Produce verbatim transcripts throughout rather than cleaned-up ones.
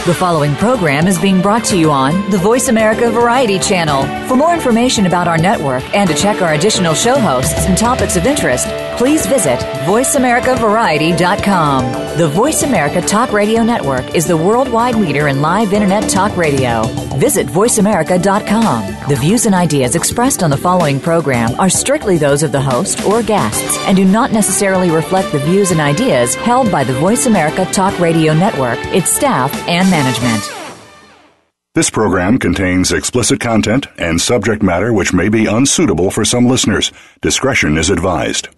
The following program is being brought to you on the Voice America Variety Channel. For more information about our network and to check our additional show hosts and topics of interest, please visit voice america variety dot com. The Voice America Talk Radio Network is the worldwide leader in live Internet talk radio. Visit voice america dot com. The views and ideas expressed on the following program are strictly those of the host or guests and do not necessarily reflect the views and ideas held by the Voice America Talk Radio Network, its staff, and management. This program contains explicit content and subject matter which may be unsuitable for some listeners. Discretion is advised.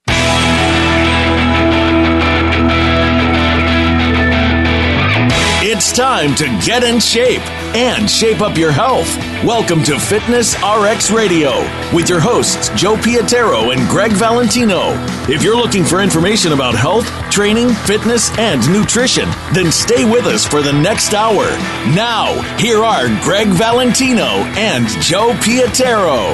It's time to get in shape and shape up your health. Welcome to Fitness R X Radio with your hosts Joe Piatero and Greg Valentino. If you're looking for information about health, training, fitness, and nutrition, then stay with us for the next hour. Now, here are Greg Valentino and Joe Piatero.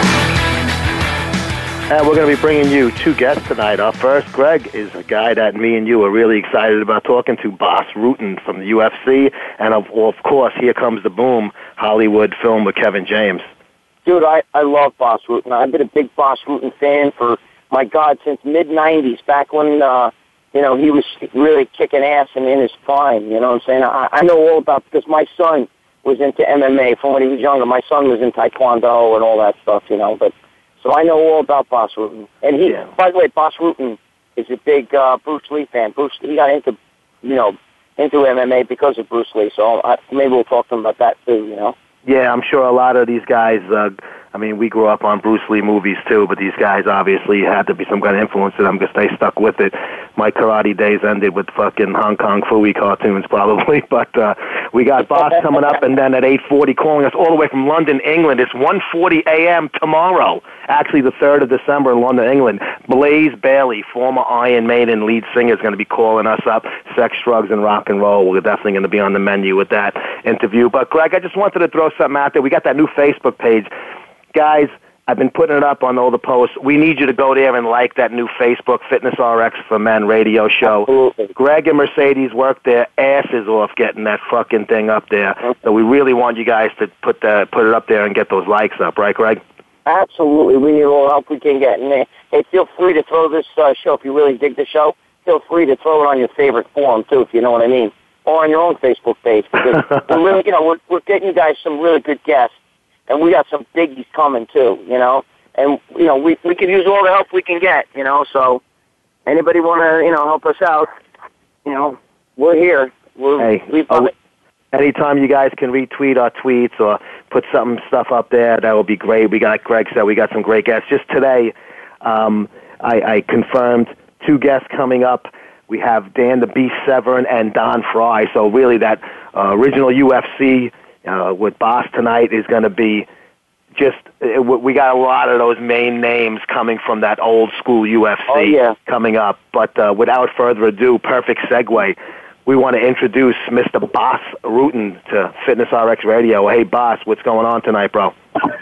And we're going to be bringing you two guests tonight. Our first, Greg, is a guy that me and you are really excited about talking to, Bas Rutten from the U F C. And, of, of course, Here Comes the Boom, Hollywood film with Kevin James. Dude, I, I love Bas Rutten. I've been a big Bas Rutten fan for, my God, since mid nineties, back when, uh, you know, he was really kicking ass and in his prime. You know what I'm saying? I, I know all about, because my son was into M M A from when he was younger. My son was in Taekwondo and all that stuff, you know, but... So I know all about Bas Rutten. And he, yeah. By the way, Bas Rutten is a big uh, Bruce Lee fan. Bruce, he got into, you know, into M M A because of Bruce Lee. So I, maybe we'll talk to him about that too, you know. Yeah, I'm sure a lot of these guys, uh, I mean, we grew up on Bruce Lee movies too, but these guys obviously had to be some kind of influence to them because they stuck with it. My karate days ended with fucking Hong Kong Phooey cartoons probably, but uh, we got Bas coming up, and then at eight forty calling us all the way from London, England. It's one forty a.m. tomorrow, actually the third of December in London, England. Blaze Bailey, former Iron Maiden lead singer, is going to be calling us up. Sex, drugs, and rock and roll. We're definitely going to be on the menu with that interview. But, Greg, I just wanted to throw something out there. We got that new Facebook page. Guys, I've been putting it up on all the posts. We need you to go there and like that new Facebook Fitness R X for Men radio show. Absolutely. Greg and Mercedes worked their asses off getting that fucking thing up there. So we really want you guys to put the, put it up there and get those likes up, right, Greg? Absolutely. We need all the help we can get. And hey, feel free to throw this uh, show, if you really dig the show, feel free to throw it on your favorite forum, too, if you know what I mean, or on your own Facebook page. Because we're really, you know, we're, we're getting you guys some really good guests. And we got some biggies coming, too, you know. And, you know, we we can use all the help we can get, you know. So anybody want to, you know, help us out, you know, we're here. We're, hey, we uh, anytime you guys can retweet our tweets or put some stuff up there, that would be great. We got, like Greg said, we got some great guests. Just today, um, I, I confirmed two guests coming up. We have Dan the Beast Severn and Don Fry. So really that uh, original U F C Uh, with Bas tonight is going to be just, uh, we got a lot of those main names coming from that old school U F C oh, yeah. coming up. But uh, without further ado, perfect segue, we want to introduce Mister Bas Rutten to Fitness R X Radio. Hey, Bas, what's going on tonight, bro?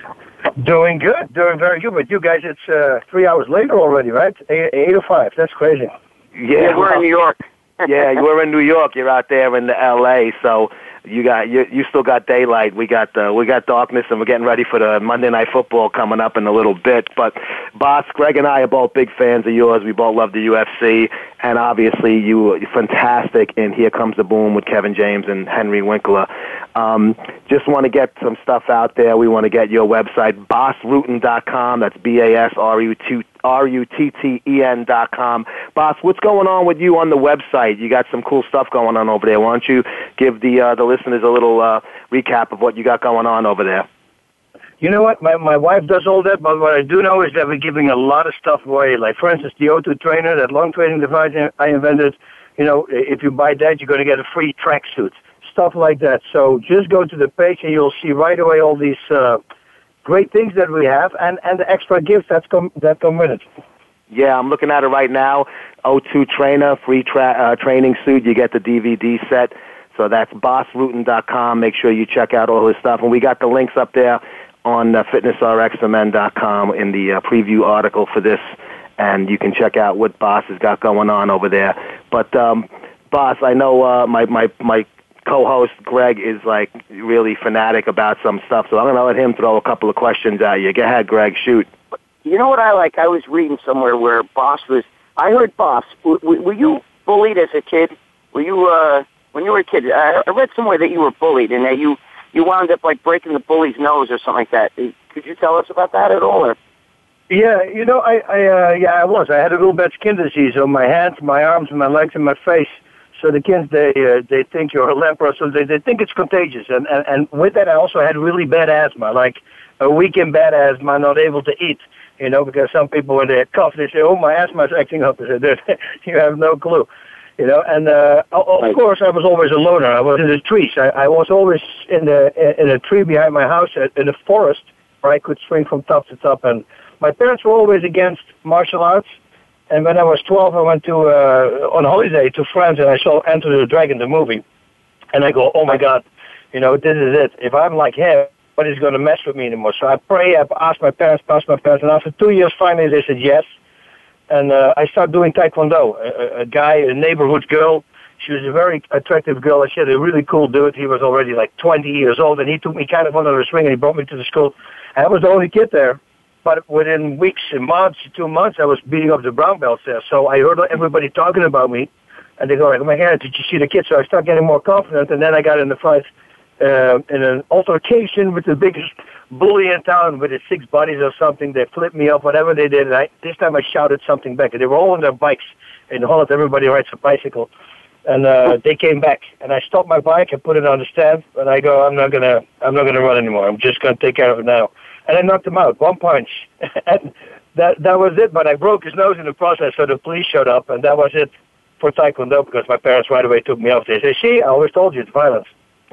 Doing good, doing very good. But you guys, it's uh, three hours later already, right? Eight, eight or five. That's crazy. Yeah, yeah we're well, in New York. yeah, we're in New York. You're out there in the L A, so you got you, you still got daylight. We got uh, we got darkness, and we're getting ready for the Monday Night Football coming up in a little bit. But Bas, Greg, and I are both big fans of yours. We both love the U F C, and obviously you were fantastic in Here Comes the Boom with Kevin James and Henry Winkler. Um, just want to get some stuff out there. We want to get your website, bas rutten dot com. That's B A S R U T T E N dot com. Bas, what's going on with you on the website? You got some cool stuff going on over there. Why don't you give the uh, the listeners a little uh, recap of what you got going on over there? You know what? My my wife does all that, but what I do know is that we're giving a lot of stuff away. Like, for instance, the O two trainer, that long training device I invented. You know, if you buy that, you're going to get a free tracksuit. Stuff like that. So just go to the page and you'll see right away all these uh, great things that we have and, and the extra gifts that come, that come with it. Yeah, I'm looking at it right now. O two Trainer, free tra- uh, training suit. You get the D V D set. So that's bas rutten dot com. Make sure you check out all his stuff. And we got the links up there on uh, fitness r x men dot com in the uh, preview article for this. And you can check out what Bas has got going on over there. But, um, Bas, I know uh, my, my, my co-host Greg is like really fanatic about some stuff, so I'm going to let him throw a couple of questions at you. Go ahead, Greg, shoot. You know what I like? I was reading somewhere where Boss was. I heard Boss. W- w- were you bullied as a kid? Were you uh, when you were a kid? I, I read somewhere that you were bullied and that you you wound up like breaking the bully's nose or something like that. Could you tell us about that at all? Or? Yeah, you know, I, I uh, yeah, I was. I had a real bad skin disease on my hands, my arms, my legs, and my face. So the kids, they uh, they think you're a leper, so they they think it's contagious. And, and and with that, I also had really bad asthma, like a weekend bad asthma, not able to eat. You know, because some people, when they cough, they say, "Oh, my asthma is acting up." I said, "You have no clue." You know, and uh, of course, I was always a loner. I was in the trees. I, I was always in the in a tree behind my house, in a forest, where I could swing from top to top. And my parents were always against martial arts. And when I was twelve, I went to uh, on holiday to France, and I saw Enter the Dragon, the movie. And I go, "Oh my God, you know, this is it. If I'm like him, nobody's going to mess with me anymore." So I pray. I asked my parents, asked my parents, and after two years, finally they said yes. And uh, I started doing Taekwondo. A, a guy, a neighborhood girl, she was a very attractive girl. She had a really cool dude. He was already like twenty years old, and he took me kind of under the swing, and he brought me to the school. And I was the only kid there. But within weeks and months, two months, I was beating up the brown belts there. So I heard everybody talking about me, and they go like, "Oh my God, did you see the kid?" So I started getting more confident, and then I got in the fight uh, in an altercation with the biggest bully in town with his six buddies or something. They flipped me up, whatever they did. And I, this time I shouted something back. They were all on their bikes. In Holland, everybody rides a bicycle. And uh, they came back, and I stopped my bike and put it on the stand. And I go, I'm not gonna, I'm not gonna run anymore. I'm just gonna take care of it now. And I knocked him out, one punch. And that that was it. But I broke his nose in the process, so the police showed up, and that was it for Taekwondo, because my parents right away took me off. They say, "See, I always told you it's violence."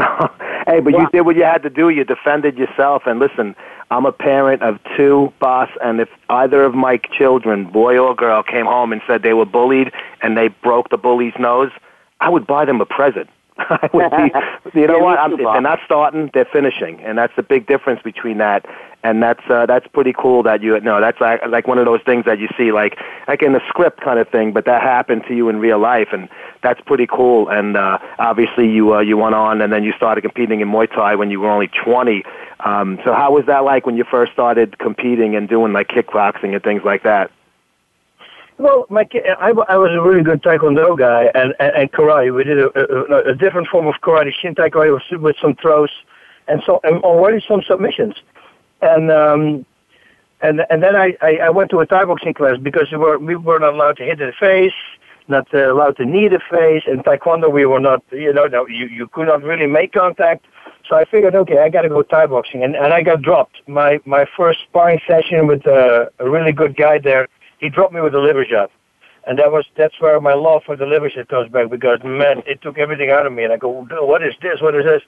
Hey, but wow. You did what you had to do. You defended yourself. And listen, I'm a parent of two, Boss, and if either of my children, boy or girl, came home and said they were bullied and they broke the bully's nose, I would buy them a present. I would be, you know what? I'm, if they're not starting, they're finishing, and that's the big difference between that. And that's uh, that's pretty cool that you no, that's like like one of those things that you see like like in the script kind of thing, but that happened to you in real life, and that's pretty cool. And uh, obviously, you uh, you went on, and then you started competing in Muay Thai when you were only twenty. Um, so how was that like when you first started competing and doing like kickboxing and things like that? Well, my, I, I was a really good Taekwondo guy, and, and, and karate. We did a, a, a different form of karate, Shintai karate, with, with some throws, and so and already some submissions. And um, and and then I, I, I went to a Thai boxing class because we were we were not allowed to hit the face, not uh, allowed to knee the face. In Taekwondo, we were not, you know, no, you you could not really make contact. So I figured, okay, I got to go Thai boxing, and and I got dropped. My my first sparring session with uh, a really good guy there. He dropped me with a liver shot, and that was that's where my love for the liver shot comes back, because man, it took everything out of me. And I go, what is this? What is this?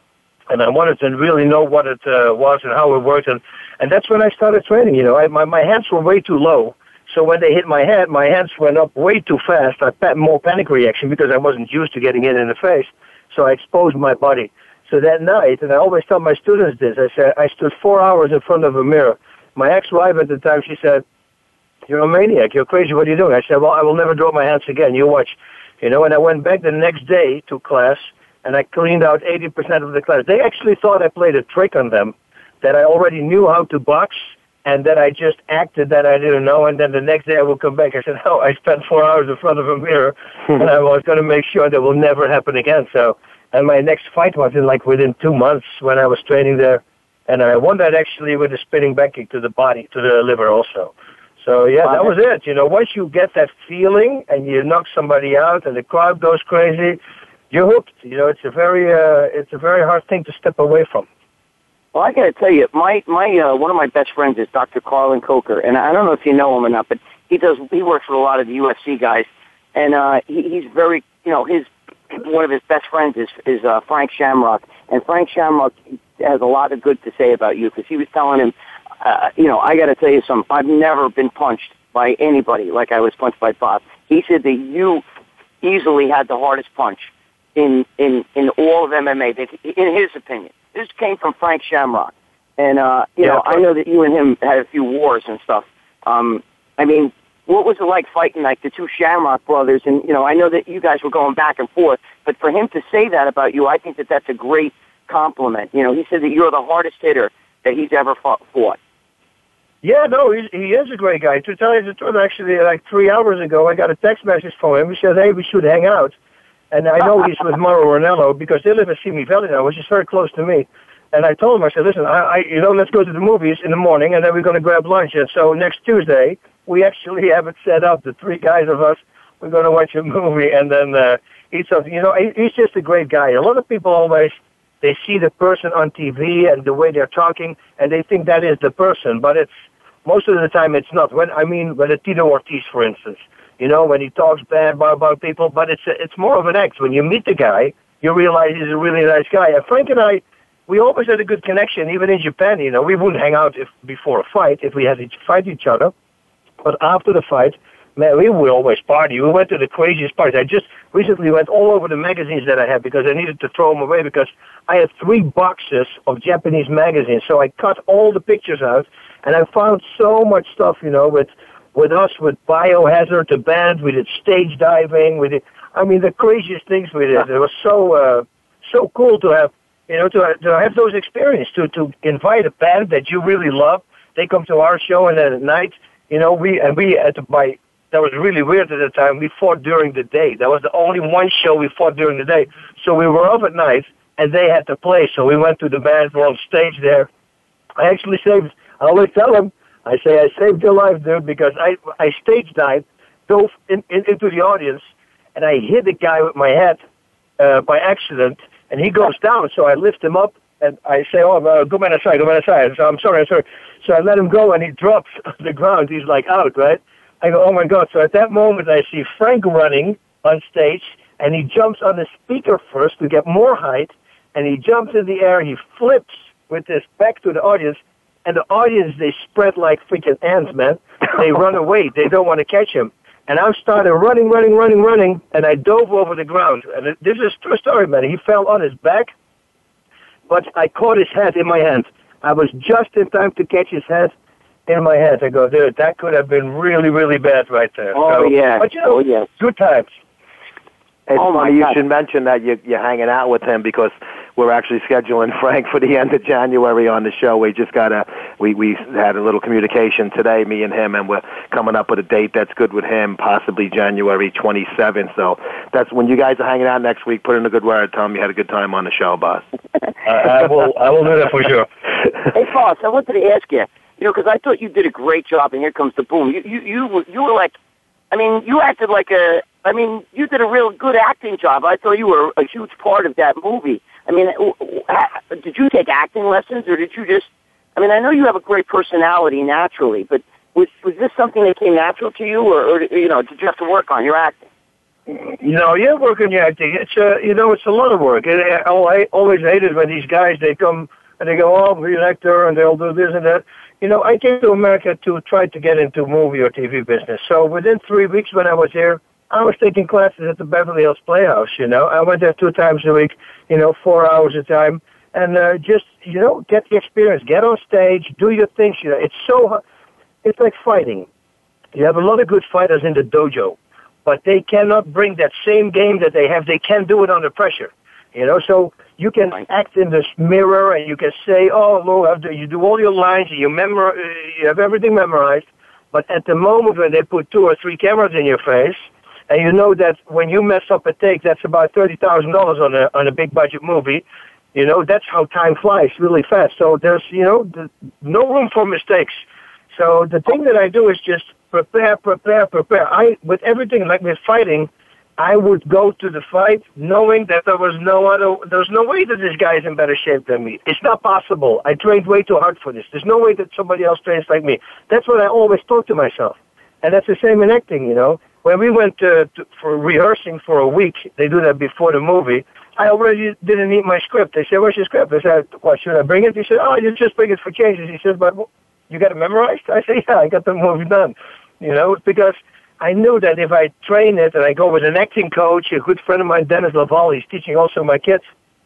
And I wanted to really know what it uh, was and how it worked, and and that's when I started training. You know, I, my my hands were way too low, so when they hit my head, my hands went up way too fast. I had more panic reaction because I wasn't used to getting hit in the face, so I exposed my body. So that night, and I always tell my students this, I said I stood four hours in front of a mirror. My ex-wife at the time, she said, "You're a maniac. You're crazy. What are you doing?" I said, "Well, I will never drop my hands again. You watch." You know, and I went back the next day to class, and I cleaned out eighty percent of the class. They actually thought I played a trick on them, that I already knew how to box, and that I just acted that I didn't know. And then the next day I would come back. I said, "No, I spent four hours in front of a mirror, and I was going to make sure that will never happen again." So, and my next fight was in like within two months when I was training there, and I won that actually with a spinning back kick to the body, to the liver also. So, yeah, that was it. You know, once you get that feeling and you knock somebody out and the crowd goes crazy, you're hooked. You know, it's a very uh, it's a very hard thing to step away from. Well, I got to tell you, my my uh, one of my best friends is Doctor Carlin Coker, and I don't know if you know him or not, but he does he works with a lot of the U F C guys, and uh, he, he's very, you know, his one of his best friends is is uh, Frank Shamrock, and Frank Shamrock has a lot of good to say about you, because he was telling him, uh, you know, I got to tell you something. I've never been punched by anybody like I was punched by Bob. He said that you easily had the hardest punch in in in all of M M A, that, in his opinion. This came from Frank Shamrock, and uh, you yeah, know, I know that you and him had a few wars and stuff. Um, I mean, what was it like fighting like the two Shamrock brothers? And, you know, I know that you guys were going back and forth, but for him to say that about you, I think that that's a great compliment. You know, he said that you're the hardest hitter that he's ever fought. fought. Yeah, no, he, he is a great guy. To tell you the truth, actually, like three hours ago, I got a text message from him. He said, hey, we should hang out. And I know he's with Mauro Ranallo because they live in Simi Valley now, which is very close to me. And I told him, I said, listen, I, I you know, let's go to the movies in the morning, and then we're going to grab lunch. And so next Tuesday, we actually have it set up, the three guys of us, we're going to watch a movie and then uh, eat something. You know, he, he's just a great guy. A lot of people always, they see the person on T V and the way they're talking, and they think that is the person. But it's, most of the time it's not. When I mean, when Tito Ortiz, for instance, you know, when he talks bad about, about people, but it's a, it's more of an act. When you meet the guy, you realize he's a really nice guy. And Frank and I, we always had a good connection, even in Japan. You know, we wouldn't hang out if before a fight if we had to fight each other. But after the fight, man, we would always party. We went to the craziest parties. I just recently went all over the magazines that I had because I needed to throw them away because I had three boxes of Japanese magazines. So I cut all the pictures out, and I found so much stuff, you know, with with us, with Biohazard, the band. We did stage diving. We did, I mean, the craziest things we did. It was so uh, so cool to have, you know, to, to have those experiences, to, to invite a band that you really love. They come to our show, and then at night, you know, we, and we had to buy, that was really weird at the time, we fought during the day. That was the only one show we fought during the day. So we were up at night, and they had to play. So we went to the band, we're on stage there. I actually saved, I always tell them, I say, I saved your life, dude, because I, I stage dived, dove in, in, into the audience, and I hit the guy with my head uh, by accident, and he goes down. So I lift him up, and I say, oh, uh, go man aside, go man aside. So I'm sorry, I'm sorry. So I let him go, and he drops on the ground. He's like out, right? I go, oh, my God. So at that moment, I see Frank running on stage, and he jumps on the speaker first to get more height, and he jumps in the air. He flips with his back to the audience, and the audience, they spread like freaking ants, man. They run away. They don't want to catch him. And I started running, running, running, running, and I dove over the ground. And it, this is a true story, man. He fell on his back, but I caught his head in my hand. I was just in time to catch his head in my head. I go, dude, that could have been really, really bad right there. Oh, so, yeah. But, you know, oh, yeah. good times. It's Oh, my funny you God. should mention that you, you're hanging out with him because we're actually scheduling Frank for the end of January on the show. We just got a, we, we had a little communication today, me and him, and we're coming up with a date that's good with him, possibly January twenty-seventh. So that's when you guys are hanging out next week. Put in a good word. Tell him you had a good time on the show, boss. I, I will I will do that for sure. Hey, boss, I wanted to ask you, you know, because I thought you did a great job, and here comes the boom. You, you, you, were, you were like, I mean, you acted like a, I mean, you did a real good acting job. I thought you were a huge part of that movie. I mean, did you take acting lessons, or did you just, I mean, I know you have a great personality naturally, but was was this something that came natural to you, or, or you know, did you have to work on your acting? You know, yeah, work on your acting. It's, uh, you know, it's a lot of work. And I, I always hated when these guys, they come and they go, oh, I'm an actor, and they'll do this and that. You know, I came to America to try to get into movie or T V business. So within three weeks when I was here, I was taking classes at the Beverly Hills Playhouse, you know. I went there two times a week, you know, four hours a time. And uh, just, you know, get the experience. Get on stage. Do your things. You know, it's so, it's like fighting. You have a lot of good fighters in the dojo, but they cannot bring that same game that they have. They can't do it under pressure, you know. So you can act in this mirror, and you can say, oh, Lord, you do all your lines, and you, memor- you have everything memorized. But at the moment when they put two or three cameras in your face, and you know that when you mess up a take, that's about thirty thousand dollars on a on a big budget movie. You know, that's how time flies really fast. So there's, you know, the, no room for mistakes. So the thing that I do is just prepare, prepare, prepare. I, with everything, like with fighting, I would go to the fight knowing that there was no other, there's no way that this guy is in better shape than me. It's not possible. I trained way too hard for this. There's no way that somebody else trains like me. That's what I always talk to myself. And that's the same in acting, you know. When we went uh, to, for rehearsing for a week, they do that before the movie, I already didn't need my script. They said, where's your script? I said, what, should I bring it? He said, oh, you just bring it for changes. He said, but you got it memorized? I said, yeah, I got the movie done. You know, because I knew that if I train it and I go with an acting coach, a good friend of mine, Dennis Laval, he's teaching also my kids,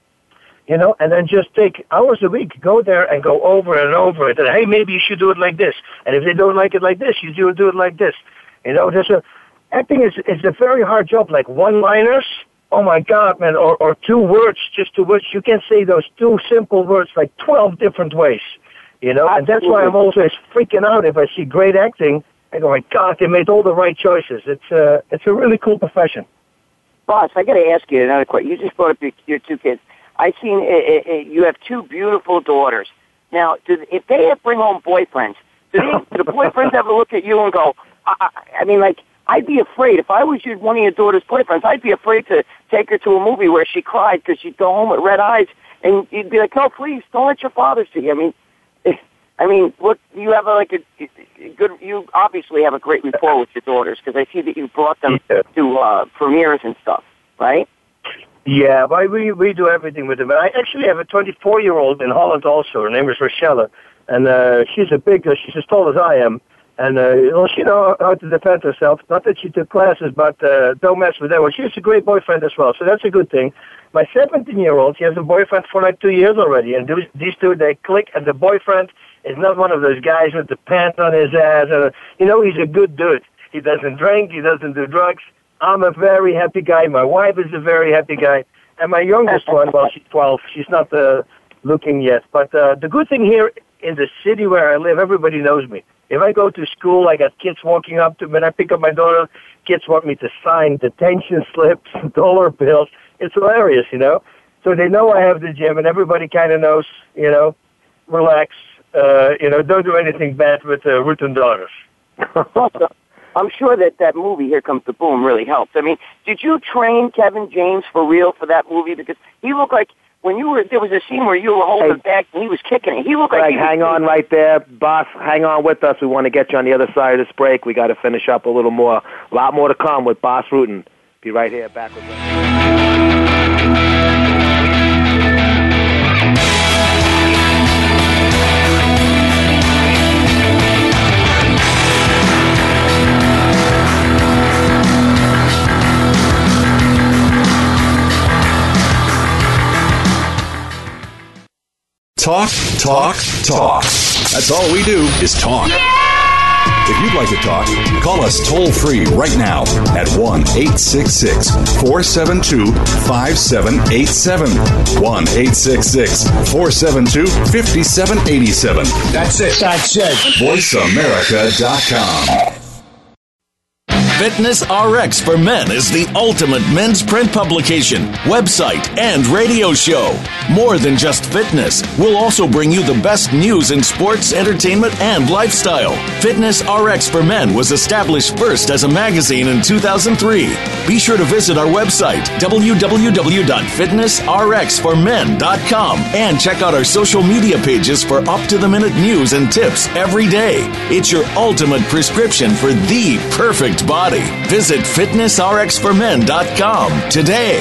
you know, and then just take hours a week, go there and go over and over it. And, hey, maybe you should do it like this. And if they don't like it like this, you do, do it like this. You know, there's a acting is is a very hard job. Like one-liners. Oh my God, man! Or or two words, just two words. You can say those two simple words like twelve different ways. You know, and that's why I'm always freaking out if I see great acting. I go, my God, they made all the right choices. It's uh, it's a really cool profession. Boss, I got to ask you another question. You just brought up your, your two kids. I seen uh, uh, you have two beautiful daughters. Now, do, if they have bring home boyfriends, do, they, do the boyfriends ever look at you and go? I, I, I mean, like, I'd be afraid if I was your, one of your daughter's boyfriends. I'd be afraid to take her to a movie where she cried because she'd go home with red eyes, and you'd be like, "No, please, don't let your father see." I mean, if, I mean, look, you have a, like a, a good. You obviously have a great rapport with your daughters because I see that you brought them yeah. to uh, premieres and stuff, right? Yeah, but we we do everything with them. And I actually have a twenty-four-year-old in Holland also. Her name is Rochelle, and uh, she's a big. Uh, she's as tall as I am, and uh, well, she knows how to defend herself. Not that she took classes, but uh, don't mess with that. Well, she has a great boyfriend as well, so that's a good thing. My seventeen-year-old, she has a boyfriend for like two years already, and those, these two they click, and the boyfriend is not one of those guys with the pants on his ass. And, uh, you know, he's a good dude. He doesn't drink. He doesn't do drugs. I'm a very happy guy. My wife is a very happy guy. And my youngest one, well, she's twelve. She's not uh, looking yet. But uh, the good thing here in the city where I live, everybody knows me. If I go to school, I got kids walking up to me. When I pick up my daughter, kids want me to sign detention slips, dollar bills. It's hilarious, you know. So they know I have the gym, and everybody kind of knows, you know, relax. Uh, you know, don't do anything bad with uh, Ruth and daughters. I'm sure that that movie, Here Comes the Boom, really helped. I mean, did you train Kevin James for real for that movie? Because he looked like, when you were, there was a scene where you were holding hey, back and he was kicking it. He looked like, like he hang was, on right there, boss. Hang on with us. We want to get you on the other side of this break. We got to finish up a little more. A lot more to come with Bas Rutten. Be right here, back with us. Talk, talk, talk. That's all we do is talk. If you'd like to talk, call us toll-free right now at one eight six six, four seven two, five seven eight seven. one eight six six, four seven two, five seven eight seven. That's it. That's it. voice america dot com. Fitness R X for Men is the ultimate men's print publication, website, and radio show. More than just fitness, we'll also bring you the best news in sports, entertainment, and lifestyle. Fitness R X for Men was established first as a magazine in two thousand three. Be sure to visit our website, w w w dot fitness r x for men dot com, and check out our social media pages for up-to-the-minute news and tips every day. It's your ultimate prescription for the perfect body. Visit fitness r x for men dot com today.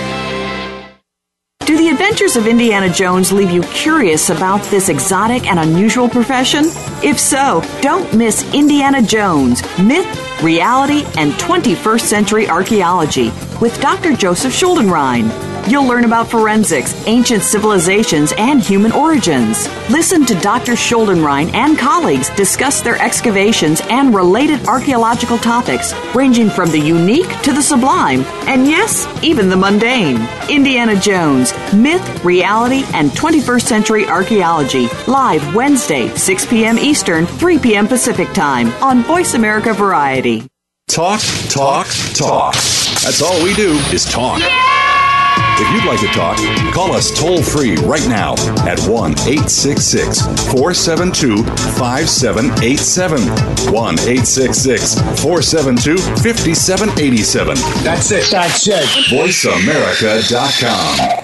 Do the adventures of Indiana Jones leave you curious about this exotic and unusual profession? If so, don't miss Indiana Jones, Myth, Reality, and twenty-first Century Archaeology with Doctor Joseph Schuldenrein. You'll learn about forensics, ancient civilizations, and human origins. Listen to Doctor Schuldenrein and colleagues discuss their excavations and related archaeological topics, ranging from the unique to the sublime, and yes, even the mundane. Indiana Jones, Myth, Reality, and twenty-first Century Archaeology, live Wednesday, six p.m. Eastern, three p.m. Pacific Time on Voice America Variety. Talk, talk, talk. That's all we do is talk. If you'd like to talk, call us toll-free right now at one eight six six, four seven two, five seven eight seven. one eight six six, four seven two, five seven eight seven. That's it. That's it. voice america dot com.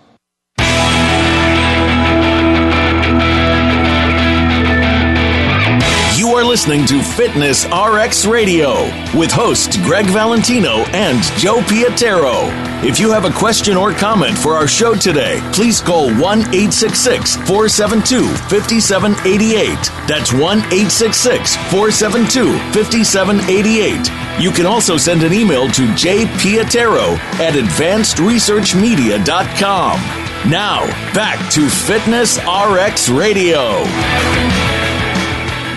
You are listening to Fitness R X Radio with hosts Greg Valentino and Joe Piatero. If you have a question or comment for our show today, please call one eight six six, four seven two, five seven eight eight. That's one eight six six, four seven two, five seven eight eight. You can also send an email to j piatero at advanced research media dot com. Now, back to Fitness R X Radio.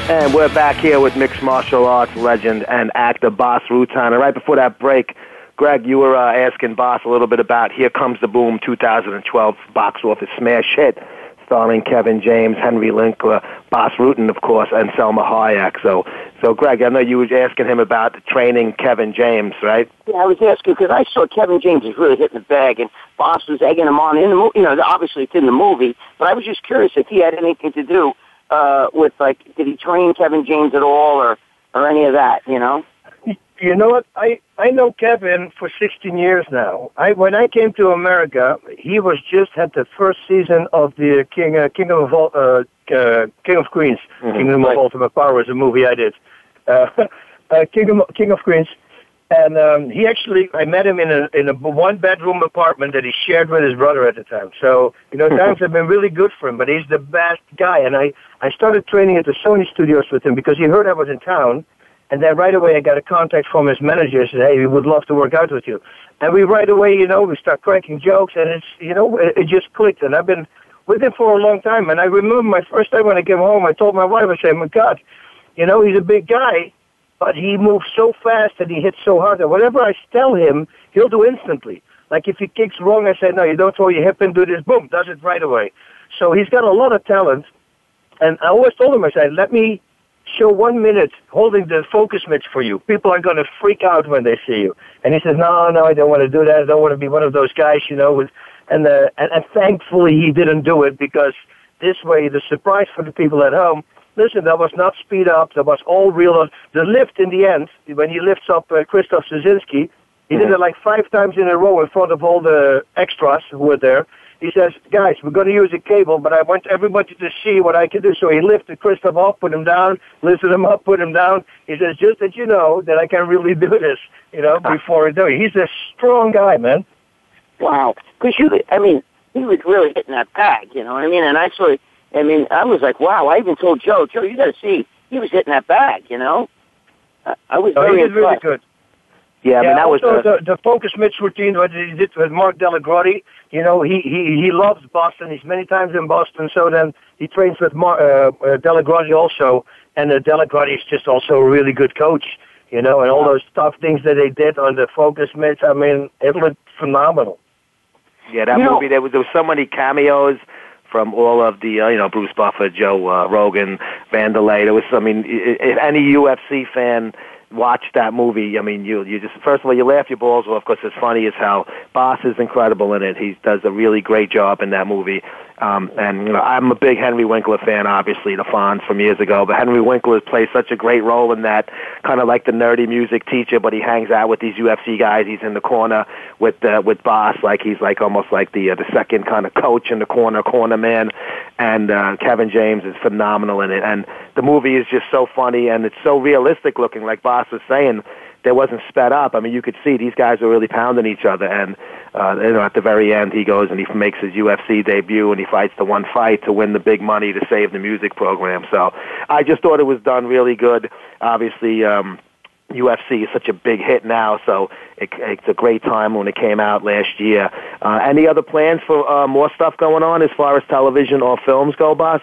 And we're back here with mixed martial arts legend and actor Bas Rutan. And right before that break, Greg, you were uh, asking Bas a little bit about Here Comes the Boom, two thousand twelve box office smash hit, starring Kevin James, Henry Winkler, Bas Rutan, of course, and Selma Hayek. So, so Greg, I know you were asking him about training Kevin James, right? Yeah, I was asking because I saw Kevin James was really hitting the bag, and Bas was egging him on in the movie. You know, obviously it's in the movie, but I was just curious if he had anything to do uh, with, like, did he train Kevin James at all, or or any of that? You know. You know what? I, I know Kevin for sixteen years now. I when I came to America, he was just had the first season of the King uh, King of uh, uh, King of Queens. Mm-hmm. Kingdom of Ultimate Power is a movie I did. Uh, uh, King of King of Queens, and um, he actually I met him in a in a one bedroom apartment that he shared with his brother at the time. So you know times have been really good for him. But he's the best guy, and I I started training at the Sony Studios with him because he heard I was in town. And then right away I got a contact from his manager and said, hey, we would love to work out with you. And we right away, you know, we start cracking jokes and it's, you know, it, it just clicked. And I've been with him for a long time. And I remember my first time when I came home, I told my wife, I said, my God, you know, he's a big guy, but he moves so fast and he hits so hard that whatever I tell him, he'll do instantly. Like if he kicks wrong, I say, no, you don't throw your hip and do this, boom, does it right away. So he's got a lot of talent. And I always told him, I said, let me show one minute holding the focus mitts for you. People are going to freak out when they see you. And he says, no, no, I don't want to do that. I don't want to be one of those guys, you know. With, and, uh, and, and thankfully he didn't do it because this way the surprise for the people at home, listen, that was not speed up. That was all real. The lift in the end, when he lifts up uh, Krzysztof Szynski, he did it like five times in a row in front of all the extras who were there. He says, guys, we're going to use a cable, but I want everybody to see what I can do. So he lifted Krzysztof up, put him down, lifted him up, put him down. He says, just that you know that I can really do this, you know, before I do it. He's a strong guy, man. Wow. Because you, I mean, he was really hitting that bag, you know what I mean? And actually, I mean, I was like, wow, I even told Joe, Joe, you got to see, he was hitting that bag, you know? I, I was oh, very he did impressed. really good. Yeah, I mean, yeah, that also was... Uh, the, the focus mitts routine, what he did with Mark Delagrotti, you know, he, he, he loves Boston. He's many times in Boston, so then he trains with Mar- uh, uh, Delagrotti also, and uh, Delagrotti is just also a really good coach, you know, and all those tough things that they did on the focus mitts, I mean, it looked phenomenal. Yeah, that you movie, know, there was, there was so many cameos from all of the, uh, you know, Bruce Buffer, Joe uh, Rogan, Vanderlei. There was, I mean, if any U F C fan watch that movie, I mean, you you just, first of all, you laugh your balls off because it's funny as hell. Bas is incredible in it. He does a really great job in that movie. Um, and, you know, I'm a big Henry Winkler fan, obviously, the Fonz from years ago. But Henry Winkler plays such a great role in that, kind of like the nerdy music teacher, but he hangs out with these U F C guys. He's in the corner with uh, with Bas, like he's like almost like the uh, the second kind of coach in the corner, corner man. And uh, Kevin James is phenomenal in it. And the movie is just so funny, and it's so realistic looking, like Bas was saying. There wasn't sped up. I mean, you could see these guys are really pounding each other, and uh, you know, at the very end, he goes and he makes his U F C debut, and he fights the one fight to win the big money to save the music program. So I just thought it was done really good. Obviously, um, U F C is such a big hit now, so it, it's a great time when it came out last year. Uh, any other plans for uh, more stuff going on as far as television or films go, Bas?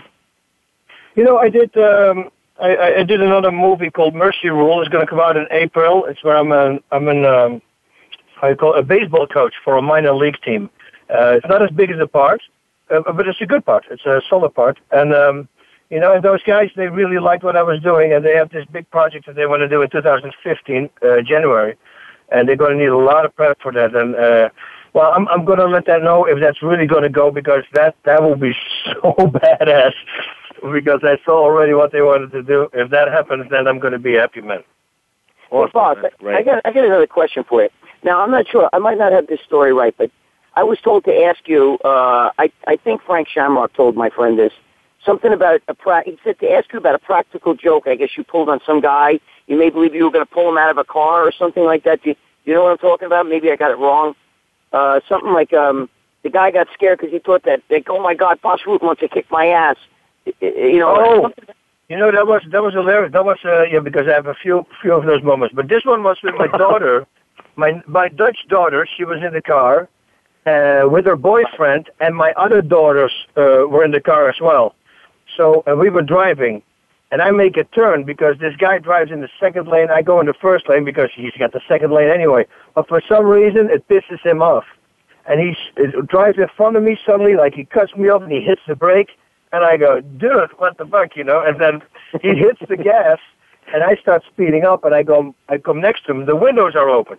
You know, I did... Um I, I did another movie called Mercy Rule. It's going to come out in April. It's where I'm an I'm an um, how you call it, a baseball coach for a minor league team. Uh, it's not as big as the part, uh, but it's a good part. It's a solid part. And um, you know, and those guys, they really liked what I was doing, and they have this big project that they want to do in two thousand fifteen uh, January, and they're going to need a lot of prep for that. And uh, well, I'm I'm going to let them know if that's really going to go, because that that will be so badass. Because I saw already what they wanted to do. If that happens, then I'm going to be happy, man. Well, Bas, I got I got another question for you. Now, I'm not sure. I might not have this story right, but I was told to ask you. Uh, I I think Frank Shamrock told my friend this. Something about a pra- he said to ask you about a practical joke. I guess you pulled on some guy. You may believe you were going to pull him out of a car or something like that. Do you, do you know what I'm talking about? Maybe I got it wrong. Uh, something like um, the guy got scared because he thought that, like, oh my God, Bas Rutan wants to kick my ass. You know, oh, you know that was that was hilarious. That was uh, yeah, because I have a few few of those moments. But this one was with my daughter, my my Dutch daughter. She was in the car uh, with her boyfriend, and my other daughters uh, were in the car as well. So uh, we were driving, and I make a turn because this guy drives in the second lane. I go in the first lane because he's got the second lane anyway. But for some reason, it pisses him off. And he it drives in front of me suddenly, like he cuts me off and he hits the brake. And I go, dude, what the fuck, you know? And then he hits the gas, and I start speeding up, and I go, I come next to him. The windows are open.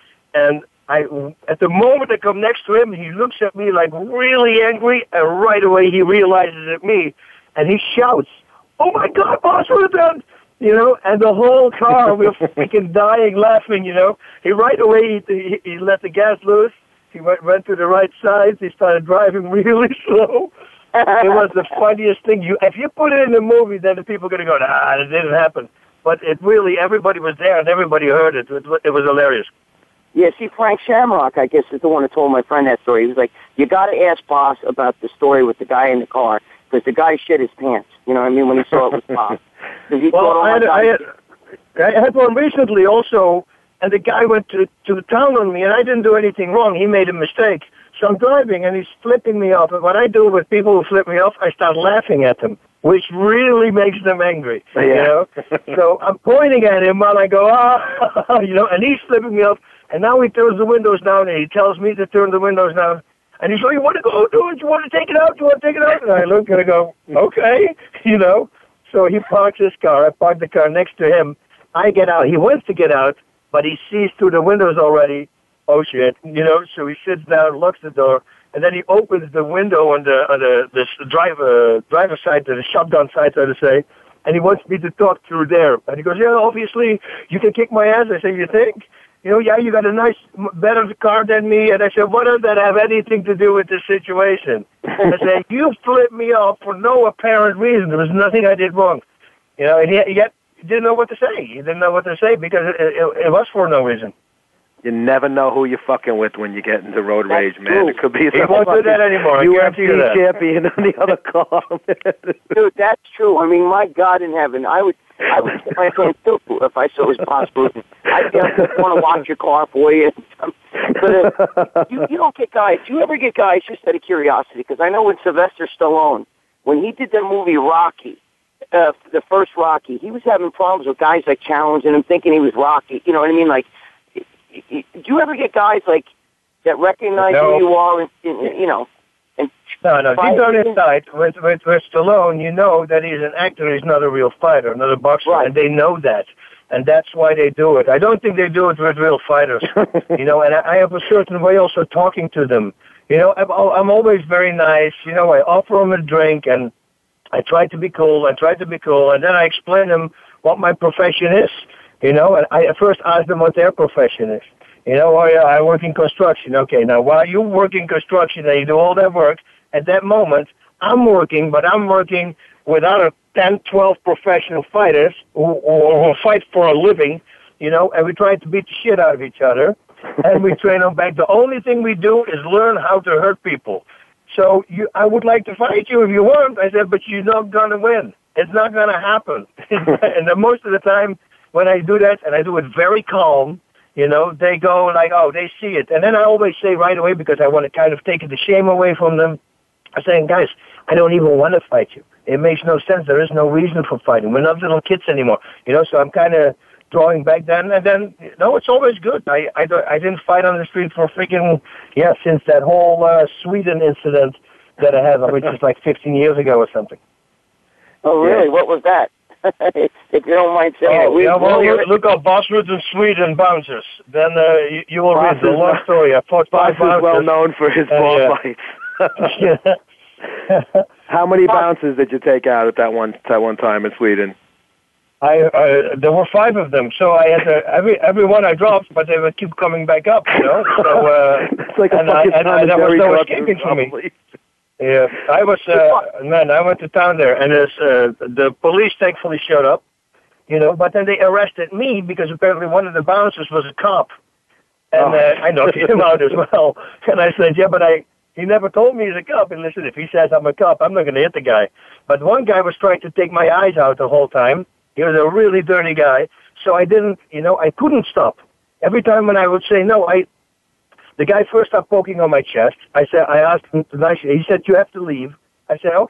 And I, at the moment I come next to him, he looks at me like really angry, and right away he realizes it's me, and he shouts, "Oh my God, boss, what have you done?" You know, and the whole car, we're freaking dying laughing, you know. He right away, he, he let the gas loose. He went, went to the right side. He started driving really slow. It was the funniest thing. You, if you put it in a movie, then the people are going to go, "Ah, it didn't happen." But it really, everybody was there and everybody heard it. It, it was hilarious. Yeah, see, Frank Shamrock, I guess, is the one who told my friend that story. He was like, "You got to ask Boss about the story with the guy in the car because the guy shit his pants." You know what I mean? When he saw it was Boss. He well, thought, oh, I, had, I, had, I had one recently also, and the guy went to to town on me, and I didn't do anything wrong. He made a mistake. So I'm driving, and he's flipping me off. And what I do with people who flip me off, I start laughing at them, which really makes them angry, yeah. you know? So I'm pointing at him while I go, ah, you know, and he's flipping me off. And now he turns the windows down, and he tells me to turn the windows down. And he's like, "You want to go do it? You want to take it out? You want to take it out?" And I look, and I go, "Okay," you know? So he parks his car. I park the car next to him. I get out. He wants to get out, but he sees through the windows already. Oh shit, you know, so he sits down, locks the door, and then he opens the window on the on the, the driver driver side, the shotgun side, so to say, and he wants me to talk through there. And he goes, "Yeah, obviously, you can kick my ass." I say, "You think? You know, yeah, you got a nice, better car than me." And I said, "What does that have anything to do with this situation?" I said, "You flipped me off for no apparent reason. There was nothing I did wrong." You know, and he, yet he didn't know what to say. He didn't know what to say because it, it, it was for no reason. You never know who you're fucking with when you get into road rage, That's man. true. It could be He won't do that anymore. U F C champion on the other car. Dude, that's true. I mean, my God in heaven, I would, I would get my hands too if I saw his Boss Bruton. I'd want to watch your car for you. But uh, you, you don't get guys. Do you ever get guys, just out of curiosity? Because I know with Sylvester Stallone, when he did the movie Rocky, uh, the first Rocky, he was having problems with guys like challenging him, thinking he was Rocky. You know what I mean? Like, do you ever get guys like that recognize no. who you are, and, and you know? And no, no. Deep down inside, with, with with Stallone, you know that he's an actor. He's not a real fighter, not a boxer, right. And they know that, and that's why they do it. I don't think they do it with real fighters, you know. And I, I have a certain way also talking to them. You know, I'm, I'm always very nice. You know, I offer them a drink, and I try to be cool. I try to be cool, and then I explain them what my profession is. You know, and I first ask them what their profession is. You know, oh yeah, I work in construction. Okay, now while you work in construction and you do all that work, at that moment, I'm working, but I'm working with other ten, twelve professional fighters who, who, who fight for a living, you know, and we try to beat the shit out of each other, and we train them back. The only thing we do is learn how to hurt people. So you, I would like to fight you if you want. I said, but you're not going to win. It's not going to happen. And then most of the time, when I do that, and I do it very calm, you know, they go like, oh, they see it. And then I always say right away, because I want to kind of take the shame away from them, I'm saying, guys, I don't even want to fight you. It makes no sense. There is no reason for fighting. We're not little kids anymore. You know, so I'm kind of drawing back then. And then, you know, it's always good. I, I, I didn't fight on the street for freaking, yeah, since that whole uh, Sweden incident that I had, which is like fifteen years ago or something. Oh, really? Yeah. What was that? If you don't mind saying oh, it. We, yeah, well, we'll look, look up Boss Bruton Sweden bouncers. Then uh, you, you will Boss read the is long well, story. I fought five Boss is well known for his ball uh, fights. How many bounces did you take out at that one that one time in Sweden? I uh, there were five of them, so I had to, every every one I dropped, but they would keep coming back up, you know. So uh, it's like a and, I, fucking and, and there was no escaping from me. probably. Yeah, I was uh, man. I went to town there, and as, uh, the police thankfully showed up, you know. But then they arrested me because apparently one of the bouncers was a cop, and oh. uh, I knocked him out as well. And I said, yeah, but I. He never told me he's a cop. And listen, if he says I'm a cop, I'm not going to hit the guy. But one guy was trying to take my eyes out the whole time. He was a really dirty guy. So I didn't, you know, I couldn't stop. Every time when I would say no, I, the guy first started poking on my chest. I said, I asked him nicely. He said, you have to leave. I said, okay.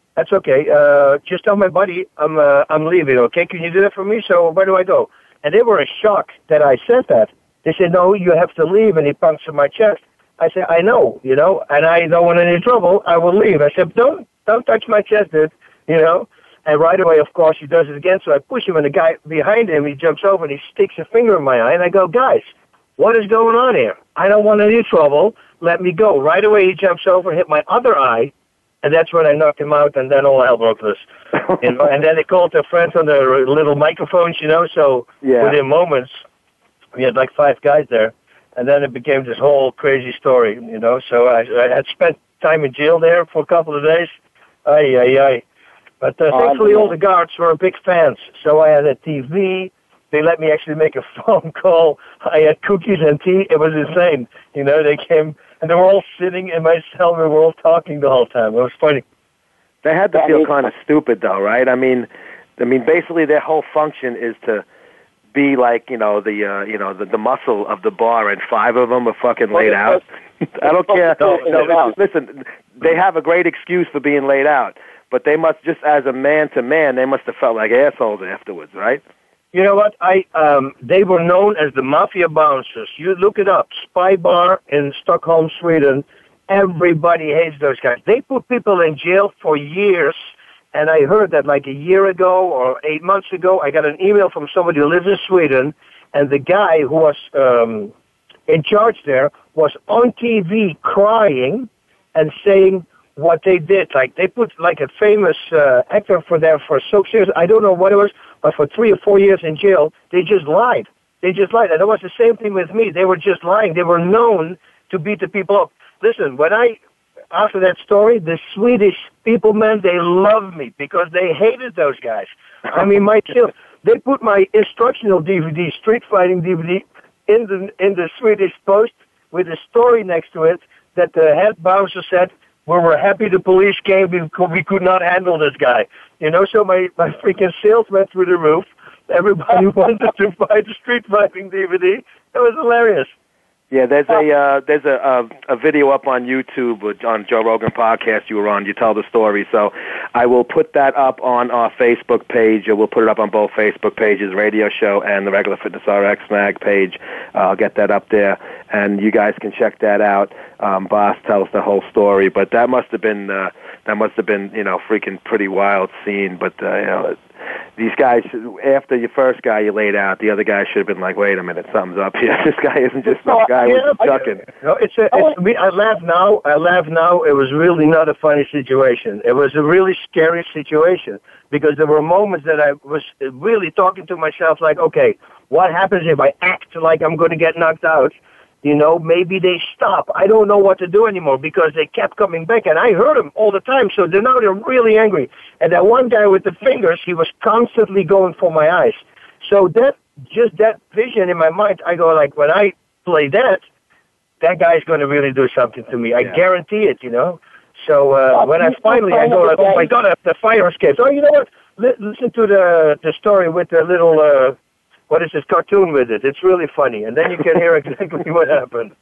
that's okay. Uh, just tell my buddy I'm uh, I'm leaving, okay? Can you do that for me? So where do I go? And they were in shock that I said that. They said, no, you have to leave, and he punctured my chest. I said, I know, you know, and I don't want any trouble. I will leave. I said, don't, don't touch my chest, dude, you know. And right away, of course, he does it again, so I push him, and the guy behind him, he jumps over, and he sticks a finger in my eye, and I go, guys, what is going on here? I don't want any trouble. Let me go. Right away, he jumps over and hit my other eye, and that's when I knocked him out, and then all hell broke loose. You know? And then they called their friends on their little microphones, you know, so yeah. within moments, we had like five guys there, and then it became this whole crazy story, you know. So I, I had spent time in jail there for a couple of days. Ay, ay, ay. But uh, oh, thankfully, all the guards were big fans, so I had a T V. They let me actually make a phone call. I had cookies and tea. It was insane. You know, they came, and they were all sitting in my cell. We were all talking the whole time. It was funny. They had to feel kind of stupid, though, right? I mean, I mean, basically, their whole function is to be like, you know, the uh, you know the, the muscle of the bar, and five of them are fucking laid out. I don't care. No, no, listen, they have a great excuse for being laid out, but they must, just as a man to man, they must have felt like assholes afterwards, right? You know what? I um, they were known as the Mafia Bouncers. You look it up. Spy Bar in Stockholm, Sweden. Everybody hates those guys. They put people in jail for years, and I heard that like a year ago or eight months ago, I got an email from somebody who lives in Sweden, and the guy who was um, in charge there was on T V crying and saying what they did. Like, they put like a famous uh, actor for there for so years. I don't know what it was, but for three or four years in jail, they just lied. They just lied. And it was the same thing with me. They were just lying. They were known to beat the people up. Listen, when I, after that story, the Swedish people, man, they loved me because they hated those guys. I mean, my kill, they put my instructional D V D, street fighting D V D, in the in the Swedish Post with a story next to it that the head bouncer said, we were happy the police came because we could not handle this guy. You know, so my, my freaking sales went through the roof. Everybody wanted to buy the street fighting D V D. It was hilarious. Yeah, there's a uh, there's a, a a video up on YouTube on Joe Rogan podcast you were on. You tell the story, so I will put that up on our Facebook page. We'll put it up on both Facebook pages, Radio Show and the regular Fitness R X Mag page. Uh, I'll get that up there, and you guys can check that out. Um, Boss tells the whole story, but that must have been uh, that must have been you know freaking pretty wild scene. But uh, you know. These guys, after your first guy you laid out, the other guy should have been like, wait a minute, something's up here. This guy isn't just some guy yeah, with a chucking. No, it's a, it's, I, mean, I laugh now. I laugh now. It was really not a funny situation. It was a really scary situation because there were moments that I was really talking to myself like, okay, what happens if I act like I'm going to get knocked out? You know, maybe they stop. I don't know what to do anymore because they kept coming back, and I heard them all the time. So they're now they're really angry. And that one guy with the fingers, he was constantly going for my eyes. So that just that vision in my mind, I go like, when I play that, that guy's going to really do something to me. I yeah. guarantee it. You know. So uh, when I finally, I go like, oh my God, the fire escapes. Oh, you know what? L- listen to the the story with the little. Uh, What is this cartoon with it? It's really funny. And then you can hear exactly what happened.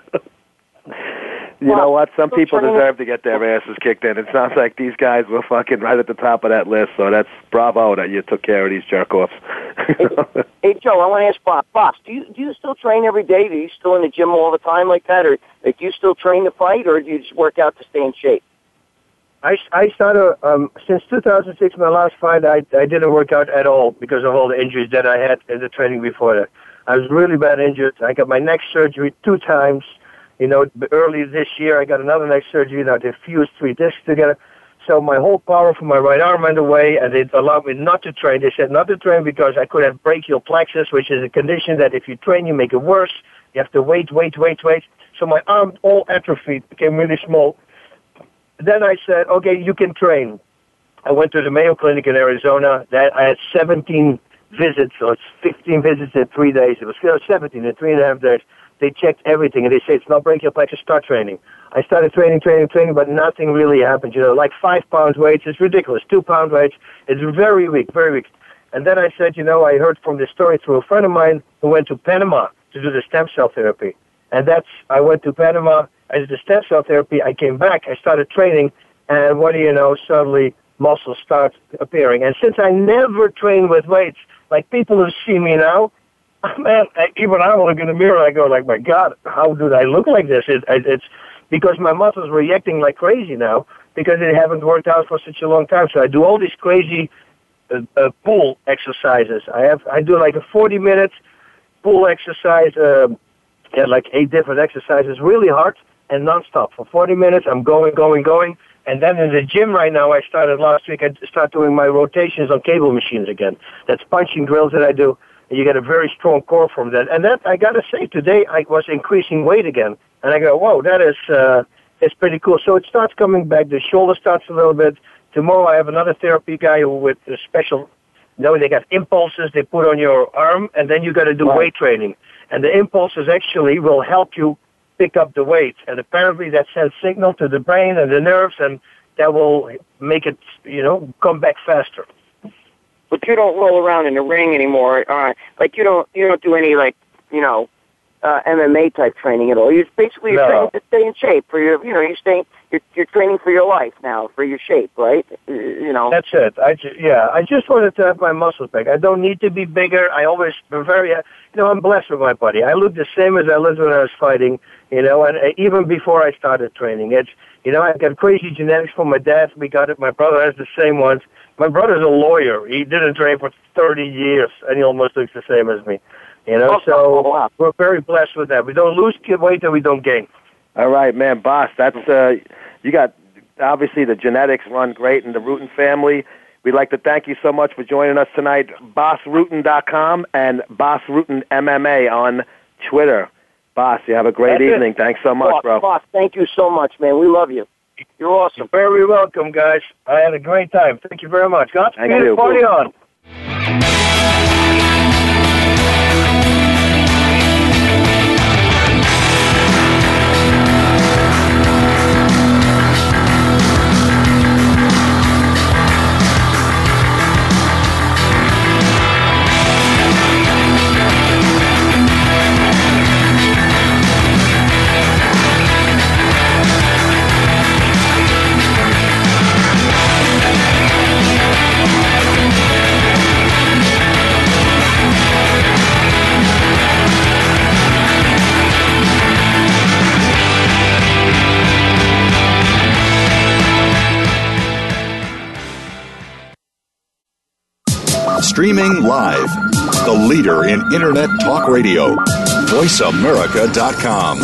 You know what? Some people deserve to get their asses kicked in. It sounds like these guys were fucking right at the top of that list, so that's bravo that you took care of these jerk-offs. hey, hey, Joe, I want to ask Bob. Bob, do you, do you still train every day? Do you still in the gym all the time like that? Or like, do you still train to fight, or do you just work out to stay in shape? I, I started, um, since two thousand six, my last fight, I, I didn't work out at all because of all the injuries that I had in the training before that. I was really bad injured. I got my neck surgery two times. You know, early this year, I got another neck surgery. Now they fused three discs together. So my whole power from my right arm went away, and they allowed me not to train. They said not to train because I could have brachial plexus, which is a condition that if you train, you make it worse. You have to wait, wait, wait, wait. So my arm all atrophied, became really small. Then I said, okay, you can train. I went to the Mayo Clinic in Arizona. That I had seventeen visits, or it's fifteen visits in three days. It was seventeen in three and a half days. They checked everything, and they said, it's not brachial plexus, start training. I started training, training, training, but nothing really happened. You know, like five pound weights, it's ridiculous. Two pound weights, it's very weak, very weak. And then I said, you know, I heard from this story through a friend of mine who went to Panama to do the stem cell therapy. And that's, I went to Panama, I did the stem cell therapy, I came back, I started training, and what do you know, suddenly muscles start appearing. And since I never train with weights, like people who see me now, man, I, even I look in the mirror, I go like, my God, how do I look like this? It, it, it's because my muscles are reacting like crazy now because they haven't worked out for such a long time. So I do all these crazy uh, uh, pull exercises. I have I do like a forty minute pull exercise, uh, yeah, like eight different exercises, really hard and nonstop for forty minutes. I'm going, going, going. And then in the gym right now, I started last week, I start doing my rotations on cable machines again. That's punching drills that I do. And you get a very strong core from that. And that, I got to say, today I was increasing weight again. And I go, whoa, that is uh, it's pretty cool. So it starts coming back. The shoulder starts a little bit. Tomorrow I have another therapy guy who with a special, you know, they got impulses they put on your arm, and then you got to do Right. weight training. And the impulses actually will help you pick up the weight. And apparently that sends signal to the brain and the nerves, and that will make it, you know, come back faster. But you don't roll around in the ring anymore. Uh, like you don't you don't do any like you know uh, M M A type training at all. You basically you're No. training to stay in shape for your you know you're staying you're you're training for your life now for your shape, right? Uh, You know. That's it. I ju- yeah, I just wanted to have my muscles back. I don't need to be bigger. I always been very, uh, you know, I'm blessed with my body. I look the same as I looked when I was fighting, you know, and uh, even before I started training. It's, you know, I got crazy genetics from my dad. We got it. My brother has the same ones. My brother's a lawyer. He didn't train for thirty years, and he almost looks the same as me. You know, Oh, so oh, wow. we're very blessed with that. We don't lose weight and we don't gain. All right, man, boss. That's uh, you got obviously the genetics run great in the Rutan family. We'd like to thank you so much for joining us tonight. boss rutan dot com and Boss Rutan M M A on Twitter. Boss, you have a great That's it. evening. Thanks so much, boss, bro. boss, thank you so much, man. We love you. You're awesome. You're very welcome, guys. I had a great time. Thank you very much. Godspeed. Thank you. Party on. Streaming live, the leader in Internet talk radio, voice america dot com.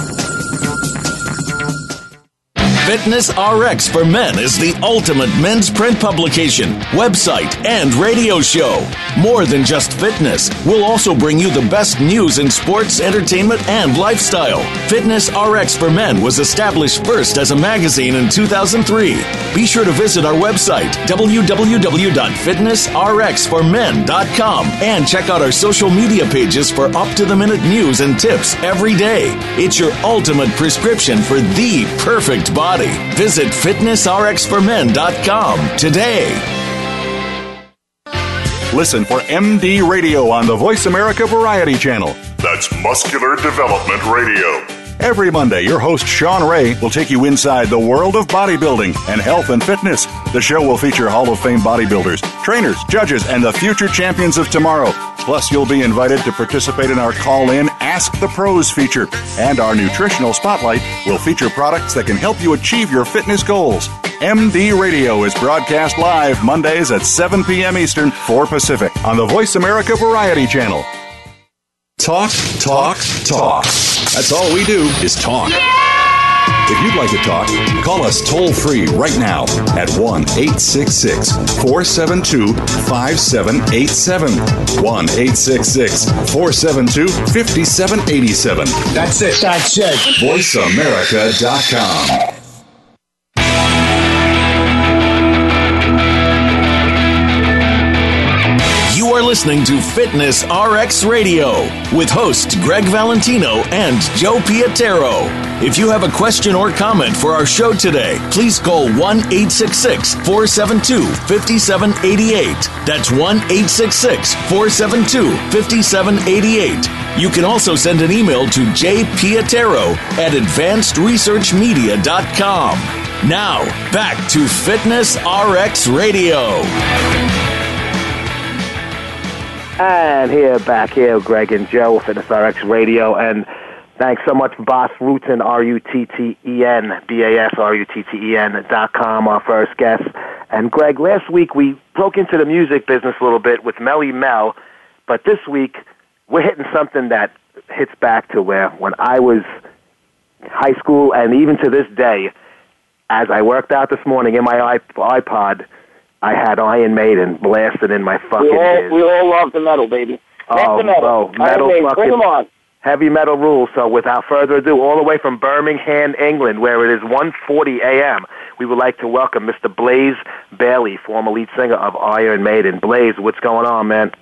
Fitness R X for Men is the ultimate men's print publication, website, and radio show. More than just fitness, we'll also bring you the best news in sports, entertainment, and lifestyle. Fitness R X for Men was established first as a magazine in two thousand three. Be sure to visit our website, w w w dot fitness r x for men dot com, and check out our social media pages for up-to-the-minute news and tips every day. It's your ultimate prescription for the perfect body. Visit fitness r x for men dot com today. Listen for M D Radio on the Voice America Variety Channel. That's Muscular Development Radio. Every Monday, your host, Sean Ray, will take you inside the world of bodybuilding and health and fitness. The show will feature Hall of Fame bodybuilders, trainers, judges, and the future champions of tomorrow. Plus, you'll be invited to participate in our Call-In Ask the Pros feature. And our Nutritional Spotlight will feature products that can help you achieve your fitness goals. M D Radio is broadcast live Mondays at seven p.m. Eastern, four Pacific, on the Voice America Variety Channel. Talk, talk, talk. That's all we do is talk. If you'd like to talk, call us toll free right now at one eight six six, four seven two, five seven eight seven. one eight six six, four seven two, five seven eight seven. That's it. That's it. voice america dot com. You are listening to Fitness R X Radio with hosts Greg Valentino and Joe Piatero. If you have a question or comment for our show today, please call one eight six six, four seven two, five seven eight eight. That's one eight six six, four seven two, five seven eight eight. You can also send an email to jpiatero at advanced research media dot com. Now, back to Fitness R X Radio. And here, back here, Greg and Joe, Fitness R X Radio, and thanks so much, Bas Rutten, R U T T E N, B A S R U T T E N dot com, our first guest. And Greg, last week we broke into the music business a little bit with Melly Mel, but this week we're hitting something that hits back to where when I was high school and even to this day, as I worked out this morning in my iPod, I had Iron Maiden blasted in my fucking we all, ears. We all love the metal, baby. Oh, the metal. oh, metal Maiden, fucking bring them on. Heavy metal rules. So without further ado, all the way from Birmingham, England, where it is one forty a.m., we would like to welcome Mister Blaze Bayley, former lead singer of Iron Maiden. Blaze, what's going on, man?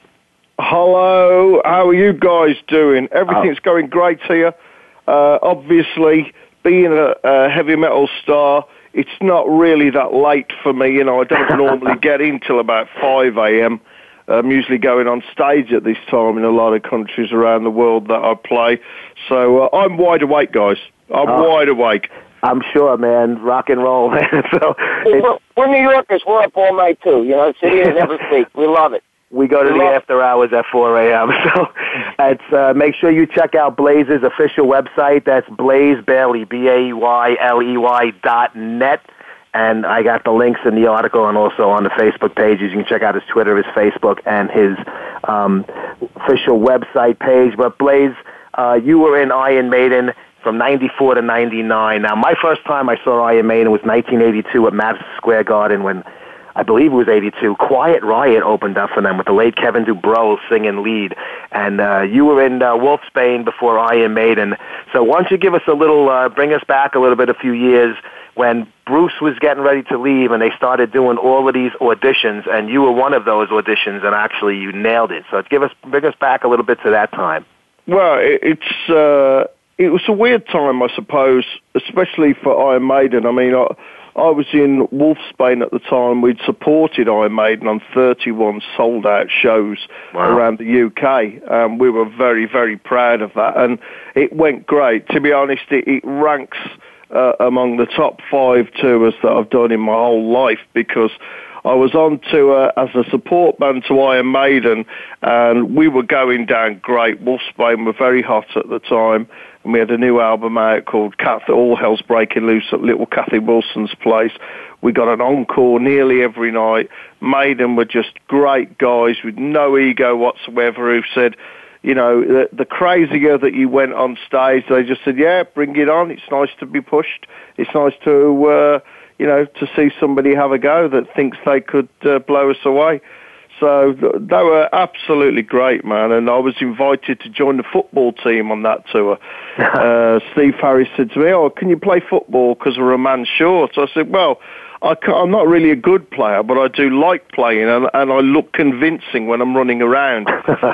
Hello, how are you guys doing? Everything's oh. going great here. Uh, obviously, being a, a heavy metal star, it's not really that late for me. You know, I don't normally get in till about five a.m. I'm usually going on stage at this time in a lot of countries around the world that I play. So uh, I'm wide awake, guys. I'm oh, wide awake. I'm sure, man. Rock and roll, man. So we're, we're New Yorkers. We're up all night, too. You know, city that never sleep. We love it. We go to we the after hours at four a.m. So it's, uh, make sure you check out Blaze's official website. That's Blaze Bayley, B A Y L E Y dot net. And I got the links in the article and also on the Facebook pages. You can check out his Twitter, his Facebook, and his um, official website page. But Blaze, uh, you were in Iron Maiden from ninety-four to ninety-nine. Now, my first time I saw Iron Maiden was nineteen eighty-two at Madison Square Garden when I believe it was eighty-two. Quiet Riot opened up for them with the late Kevin DuBrow singing lead. And uh, you were in uh, Wolfsbane before Iron Maiden. So why don't you give us a little, uh, bring us back a little bit, a few years, when Bruce was getting ready to leave and they started doing all of these auditions, and you were one of those auditions, and actually you nailed it. So give us, bring us back a little bit to that time. Well, it's uh, it was a weird time, I suppose, especially for Iron Maiden. I mean, I, I was in Wolfsbane at the time. We'd supported Iron Maiden on thirty-one sold-out shows wow. around the U K. Um, we were very, very proud of that, and it went great. To be honest, it, it ranks uh, among the top five tours that I've done in my whole life, because I was on tour as a support band to Iron Maiden, and we were going down great. Wolfsbane were very hot at the time, and we had a new album out called Kath, All Hell's Breaking Loose at Little Kathy Wilson's place. We got an encore nearly every night. Maiden were just great guys with no ego whatsoever, who said, you know, the, the crazier that you went on stage, they just said, yeah, bring it on. It's nice to be pushed. It's nice to... Uh, you know, to see somebody have a go that thinks they could uh, blow us away. So th- they were absolutely great, man. And I was invited to join the football team on that tour. uh, Steve Harris said to me, oh, can you play football because we're a man short? I said, well, I can't, I'm not really a good player, but I do like playing, and, and I look convincing when I'm running around.